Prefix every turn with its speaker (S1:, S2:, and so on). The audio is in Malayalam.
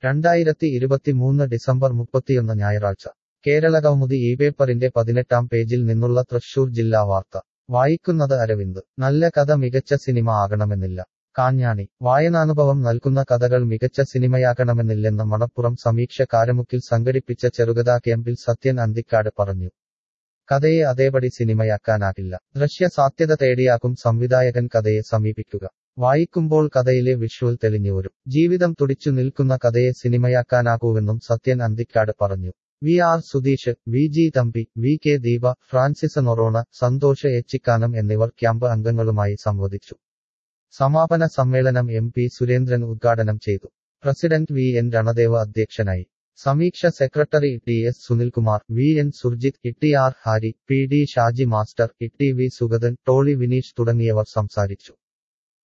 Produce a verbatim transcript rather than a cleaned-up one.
S1: രണ്ടായിരത്തി ഇരുപത്തിമൂന്ന് ഡിസംബർ മുപ്പത്തിയൊന്ന് ഞായറാഴ്ച കേരളകൗമുദി ഈ പേപ്പറിന്റെ പതിനെട്ടാം പേജിൽ നിന്നുള്ള തൃശൂർ ജില്ലാ വാർത്ത വായിക്കുന്നത് അരവിന്ദ്. നല്ല കഥ മികച്ച സിനിമ ആകണമെന്നില്ല. കാഞ്ഞാണി. വായനാനുഭവം നൽകുന്ന കഥകൾ മികച്ച സിനിമയാകണമെന്നില്ലെന്ന് മണപ്പുറം സമീക്ഷ കാരമുക്കിൽ സംഘടിപ്പിച്ച ചെറുകഥാ ക്യാമ്പിൽ സത്യൻ അന്തിക്കാട് പറഞ്ഞു. കഥയെ അതേപടി സിനിമയാക്കാനാകില്ല. ദൃശ്യ സാധ്യത തേടിയാകും സംവിധായകൻ കഥയെ സമീപിക്കുക. വായിക്കുമ്പോൾ കഥയിലെ വിഷ്വൽ തെളിഞ്ഞുവരും. ജീവിതം തുടിച്ചു നിൽക്കുന്ന കഥയെ സിനിമയാക്കാനാകൂവെന്നും സത്യൻ അന്തിക്കാട് പറഞ്ഞു. V R Sudheesh, V G Thampi, V K Deepa, Francis Noronha, Santhosh Echikkanam എന്നിവർ ക്യാമ്പ് അംഗങ്ങളുമായി സംവദിച്ചു. സമാപന സമ്മേളനം എം പി സുരേന്ദ്രൻ ഉദ്ഘാടനം ചെയ്തു. പ്രസിഡന്റ് വി എൻ രണദേവ അധ്യക്ഷനായി. Sameeksha secretary T S Sunilkumar, V N Surjith, E T R Hari, P D Shaji master, E T V Sugathan, Toli Vineesh തുടങ്ങിയവർ സംസാരിച്ചു.